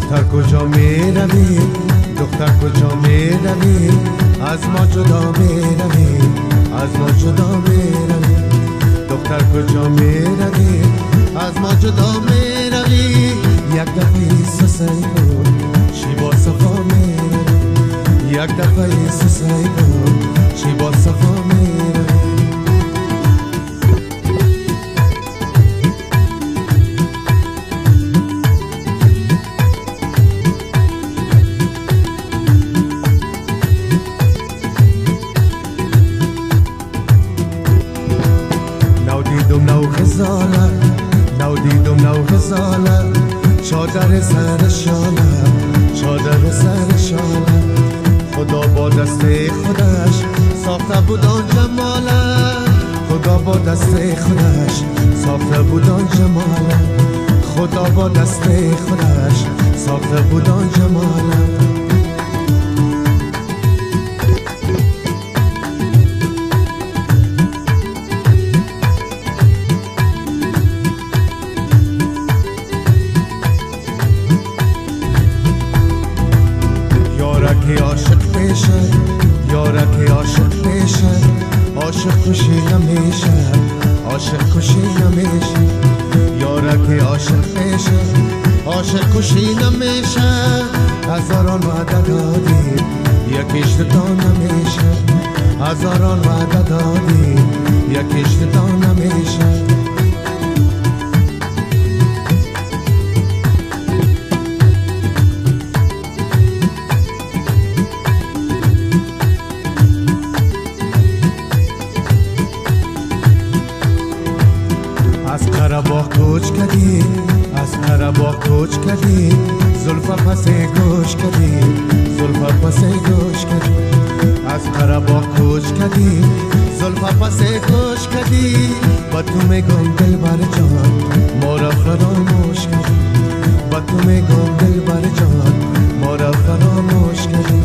دختر کجا می روی دختر کجا می روی از ما جدا می روی از ما جدا می روی دختر کجا می روی از ما جدا می روی یک دفعه سسای کن چی با صفا می روی یک دفعه سسای کن چی با صفا می روی نو دیدم نو غزاله چادر سر شاله چادر سر شاله خدا با دست خودش ساخته بود آن جماله خدا با دست خودش ساخته بود آن جماله خدا با دست خودش ساخته بود آن جماله عاشق پیشه یارک عاشق پیشه عاشق کشی نمیشه عاشق کشی نمیشه یارک عاشق پیشه عاشق کشی نمیشه هزاران وعده دادی یکیش تا نمیشه هزاران وعده دادی یکیش تا نمیشه از قرباغ کوچ کردی از قرباغ کوچ کردی زلفا پس گوش کردی زلفا پس گوش کردی از قرباغ کوچ کردی زلفا پس گوش کردی با تو میگم دلبر جان ما را فراموش کردی با تو میگم دلبر جان ما را فراموش کردی